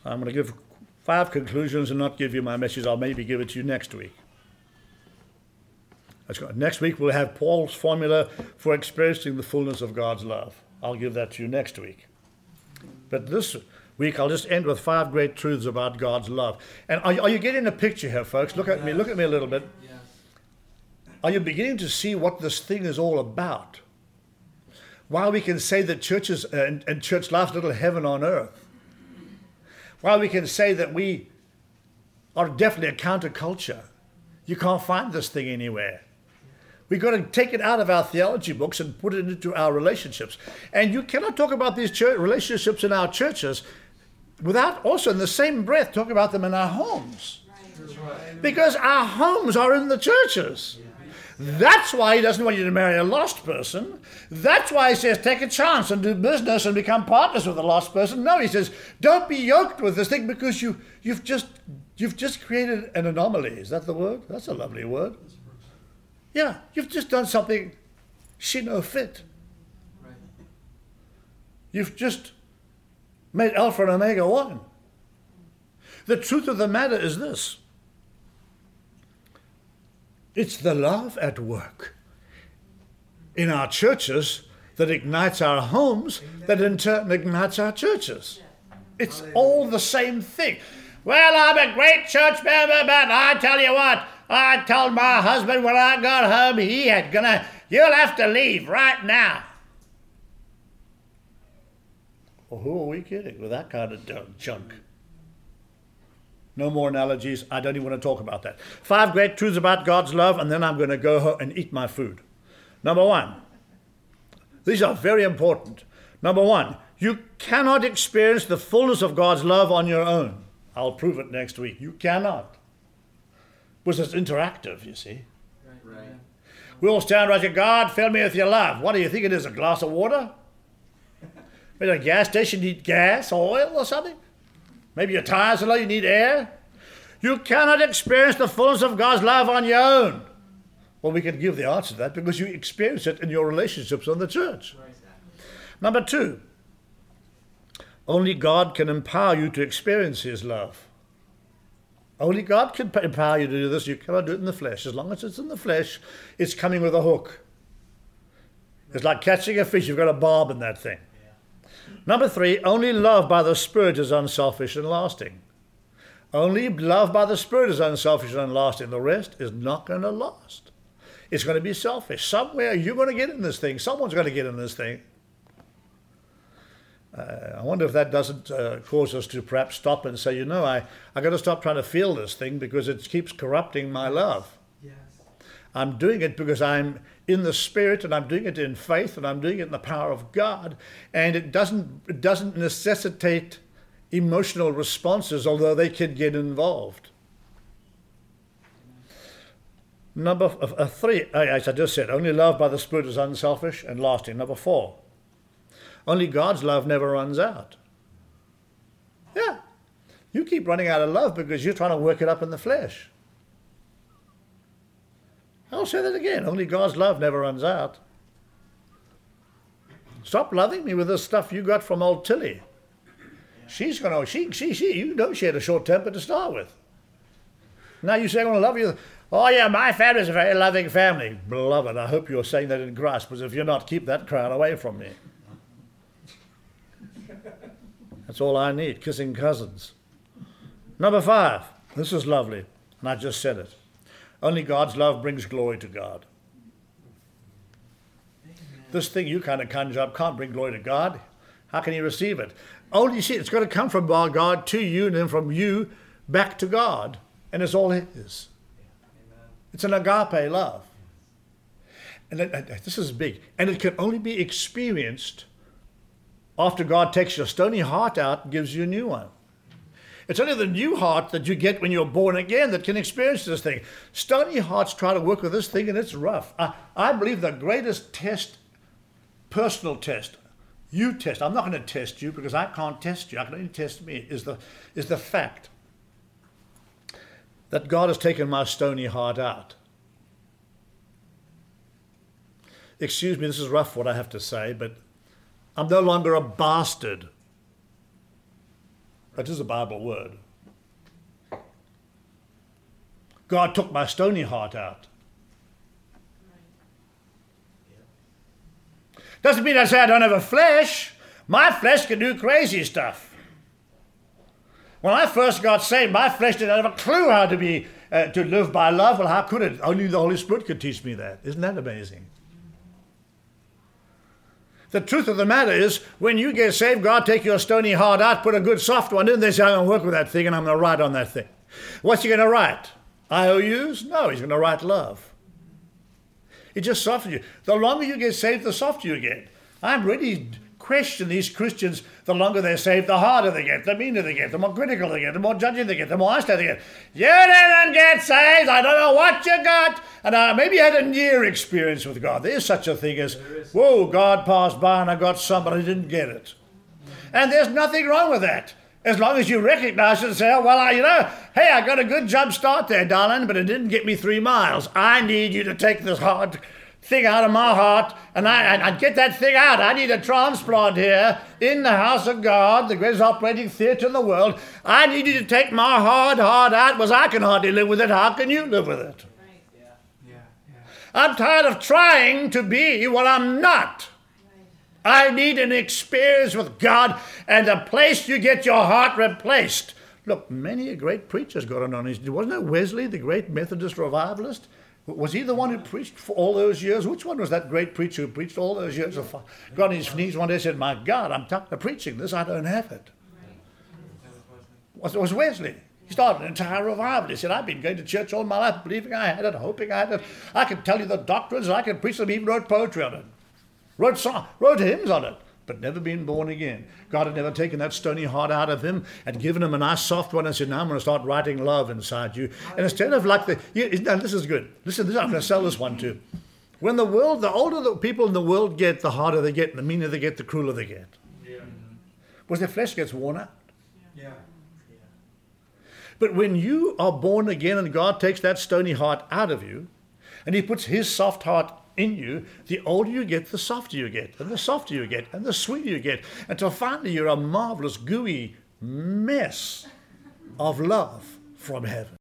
I'm going to give 5 conclusions and not give you my message. I'll maybe give it to you next week. Next week we'll have Paul's formula for experiencing the fullness of God's love. I'll give that to you next week. But this week I'll just end with 5 great truths about God's love. And are you getting a picture here, folks? Look at me a little bit. Are you beginning to see what this thing is all about? Why we can say that churches and church life is little heaven on earth. Why we can say that we are definitely a counterculture. You can't find this thing anywhere. We've got to take it out of our theology books and put it into our relationships. And you cannot talk about these relationships in our churches without also in the same breath talk about them in our homes. Right. Because our homes are in the churches. That's why he doesn't want you to marry a lost person. That's why he says take a chance and do business and become partners with a lost person. No, he says don't be yoked with this thing because you've just created an anomaly. Is that the word? That's a lovely word. Yeah, you've just done something she no fit. Right. You've just made Alpha and Omega one. The truth of the matter is this. It's the love at work in our churches that ignites our homes, that in turn ignites our churches. It's all the same thing. Well, I'm a great church member, but I tell you what, I told my husband when I got home you'll have to leave right now. Well, who are we kidding with that kind of junk? No more analogies. I don't even want to talk about that. 5 great truths about God's love, and then I'm going to go home and eat my food. Number 1. These are very important. Number 1, you cannot experience the fullness of God's love on your own. I'll prove it next week. You cannot. Because it's interactive, you see. Right. We all stand right here, God, fill me with your love. What do you think it is, a glass of water? Maybe at a gas station, you need gas, oil, or something? Maybe your tires are low, you need air? You cannot experience the fullness of God's love on your own. Well, we can give the answer to that because you experience it in your relationships in the church. Right. Number 2, only God can empower you to experience his love. Only God can empower you to do this. You cannot do it in the flesh. As long as it's in the flesh, it's coming with a hook. It's like catching a fish. You've got a barb in that thing. Number 3, only love by the Spirit is unselfish and lasting. Only love by the Spirit is unselfish and lasting. The rest is not going to last. It's going to be selfish. Somewhere you're going to get in this thing. Someone's going to get in this thing. I wonder if that doesn't cause us to perhaps stop and say, I got to stop trying to feel this thing because it keeps corrupting my love. Yes. I'm doing it because I'm in the Spirit and I'm doing it in faith and I'm doing it in the power of God. And it doesn't necessitate emotional responses, although they can get involved. Number 3, as I just said, only love by the Spirit is unselfish and lasting. Number 4. Only God's love never runs out. Yeah. You keep running out of love because you're trying to work it up in the flesh. I'll say that again. Only God's love never runs out. Stop loving me with this stuff you got from old Tilly. She's going to, she had a short temper to start with. Now you say, I want to love you. Oh yeah, my family's a very loving family. Beloved, I hope you're saying that in Christ, because if you're not, keep that crowd away from me. That's all I need, kissing cousins. Number 5, this is lovely, and I just said it. Only God's love brings glory to God. Amen. This thing you kind of conjure up can't bring glory to God. How can you receive it? Only, you see, it's got to come from God to you, and then from you back to God, and it's all it is. Amen. It's an agape love. And this is big, and it can only be experienced after God takes your stony heart out and gives you a new one. It's only the new heart that you get when you're born again that can experience this thing. Stony hearts try to work with this thing, and it's rough. I believe the greatest test, personal test, you test, I'm not going to test you because I can't test you, I can only test me, is the fact that God has taken my stony heart out. Excuse me, this is rough what I have to say, but I'm no longer a bastard. That is a Bible word. God took my stony heart out. Doesn't mean I say I don't have a flesh. My flesh can do crazy stuff. When I first got saved, my flesh didn't have a clue how to be to live by love. Well, how could it? Only the Holy Spirit could teach me that. Isn't that amazing? The truth of the matter is, when you get saved, God take your stony heart out, put a good soft one in. They say, I'm going to work with that thing and I'm going to write on that thing. What's he going to write? IOUs? No, he's going to write love. It just softens you. The longer you get saved, the softer you get. I'm really question these Christians. The longer they're saved, the harder they get, the meaner they get, the more critical they get, the more judging they get, the more honest they get. You didn't get saved. I don't know what you got. And maybe you had a near experience with God. There's such a thing as, whoa, God passed by and I got some, but I didn't get it. And there's nothing wrong with that. As long as you recognize it and say, oh, well, hey, I got a good jump start there, darling, but it didn't get me 3 miles. I need you to take this hard thing out of my heart, and I get that thing out. I need a transplant here in the house of God, the greatest operating theater in the world. I need you to take my hard heart out, because I can hardly live with it. How can you live with it? Right. Yeah. I'm tired of trying to be what I'm not. I need an experience with God and a place you get your heart replaced. Look, many a great preacher's got it on his... Wasn't it Wesley, the great Methodist revivalist? Was he the one who preached for all those years? Which one was that great preacher who preached all those years? Got on his knees one day and said, my God, I'm tired of preaching this. I don't have it. It was Wesley. He started an entire revival. He said, I've been going to church all my life, believing I had it, hoping I had it. I can tell you the doctrines, I can preach them, even wrote poetry on it. Wrote hymns on it, but never been born again. God had never taken that stony heart out of him and given him a nice soft one and said, now I'm going to start writing love inside you. And instead of like now this is good. Listen, I'm going to sell this one too. When the older the people in the world get, the harder they get, and the meaner they get, the crueler they get. Yeah. Because their flesh gets worn out. Yeah. But when you are born again and God takes that stony heart out of you, and he puts his soft heart in you, the older you get, the softer you get, and the softer you get, and the sweeter you get, until finally you're a marvelous, gooey mess of love from heaven.